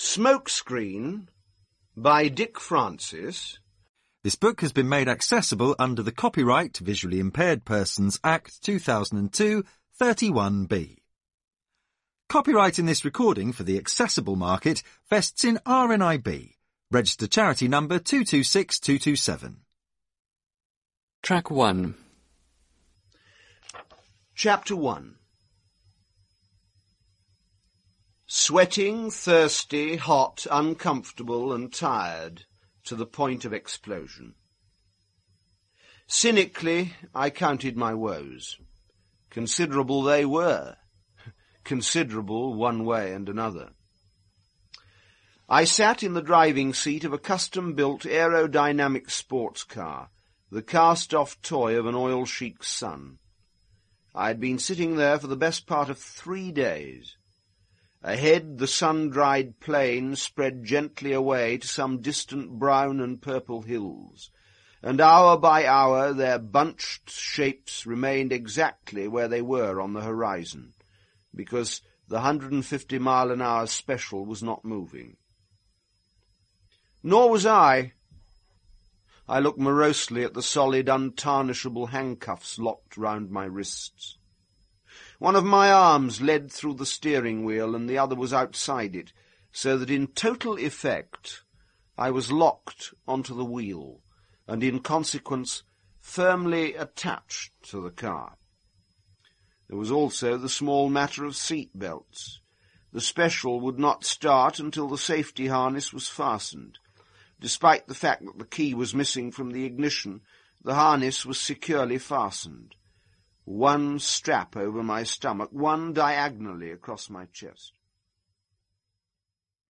Smokescreen by Dick Francis. This book has been made accessible under the Copyright Visually Impaired Persons Act 2002, 31B. Copyright in this recording for the accessible market vests in RNIB, registered charity number 226227. Track 1. Chapter 1. Sweating, thirsty, hot, uncomfortable and tired to the point of explosion. Cynically, I counted my woes. Considerable they were. Considerable one way and another. I sat in the driving seat of a custom-built aerodynamic sports car, the cast-off toy of an oil-chic son. I had been sitting there for the best part of 3 days. Ahead, the sun-dried plain spread gently away to some distant brown and purple hills, and hour by hour their bunched shapes remained exactly where they were on the horizon, because the 150-mile-an-hour special was not moving. Nor was I. I looked morosely at the solid, untarnishable handcuffs locked round my wrists. One of my arms led through the steering wheel and the other was outside it, so that in total effect I was locked onto the wheel, and in consequence firmly attached to the car. There was also the small matter of seat belts. The special would not start until the safety harness was fastened. Despite the fact that the key was missing from the ignition, the harness was securely fastened. One strap over my stomach, one diagonally across my chest.